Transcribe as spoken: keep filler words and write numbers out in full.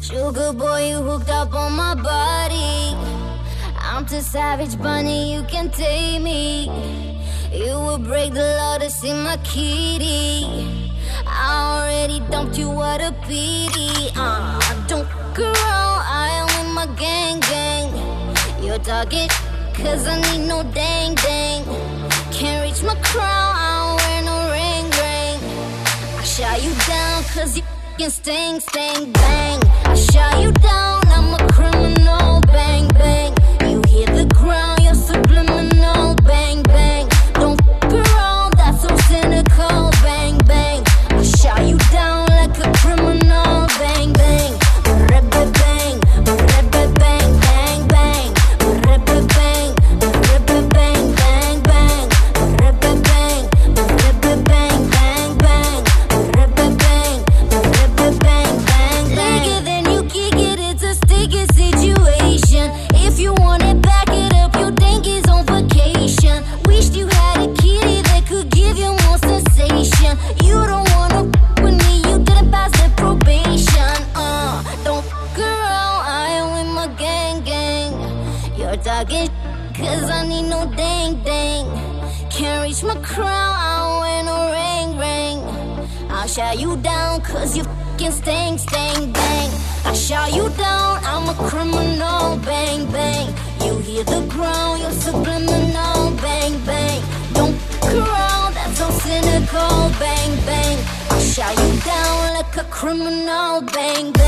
Sugar boy, you hooked up on my body. I'm too savage, bunny, you can take me. You will break the law to see my kitty. I already dumped you, what a pity. uh, Don't go around, I am with my gang gang. You're talking cause I need no dang dang. Can't reach my crown, I don't wear no ring ring. I shot you down cause you f***ing sting sting bang. I shot you down, I'm a criminal, bang bang. You hit the ground, you're subliminal, bang bang. Don't f*** around, that's so cynical, bang bang. I shot you down like a criminal, bang bang. Bang, bang, bang, bang, bang, bang. Bang, bang, bang, bang, bang, bang. Bang, bang, bang, bang, bang. Bigger than you kick it, it's a sticky situation. If you want it, back it up, you think he's on vacation. Wished you had a kitty that could give you more sensation. You don't wanna f with me, you didn't pass the probation. Uh, don't f around, I am with my gang gang. You're talking cause I need no dang dang. Can't reach my crown, I don't wear no ring ring. I'll shut you down cause you f***ing sting sting bang. I shot you down, I'm a criminal, bang bang. You hear the ground, you're subliminal, bang bang. Don't f*** around, that's so cynical, bang bang. I shot you down like a criminal, bang bang.